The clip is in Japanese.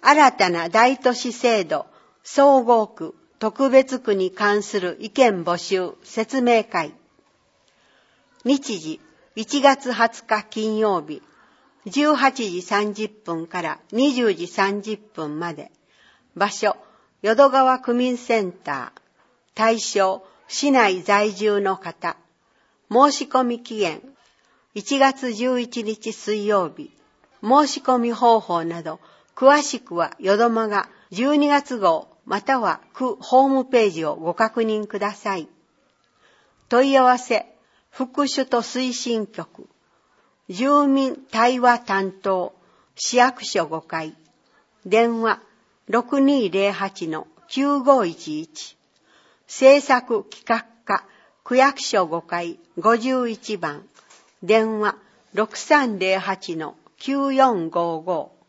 新たな大都市制度総合区特別区に関する意見募集説明会。日時1月20日金曜日18時30分から20時30分まで。場所淀川区民センター。対象市内在住の方。申し込み期限1月11日水曜日。申し込み方法など詳しくは淀間が12月号または区ホームページをご確認ください。問い合わせ副首都推進局住民対話担当市役所5階電話 6208-9511 政策企画課区役所5階51番電話 6308-9455